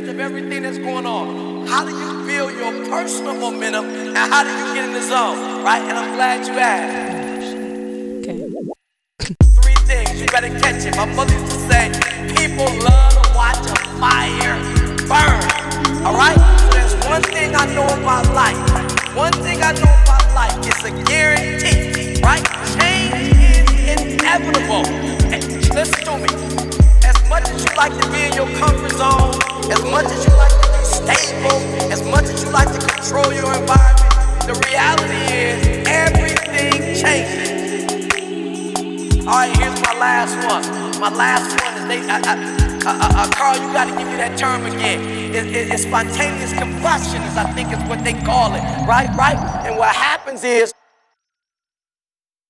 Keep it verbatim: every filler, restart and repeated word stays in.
midst of everything that's going on, how do you build your personal momentum and how do you get in the zone, right? And I'm glad you asked. Okay. Three things, you better catch it. My mother used to say, people love to watch a fire burn, all right? So there's one thing I know about life. One thing I know about life is a guarantee, right? Change is inevitable. And listen to me. As much as you like to be in your comfort zone, as much as you like to be stable, as much as you like to control your environment, the reality is everything changes. All right, here's my last one. My last one is they. I, I, uh, uh, Carl, you got to give me that term again. It, it, it's spontaneous combustion, is I think is what they call it. Right, right. And what happens is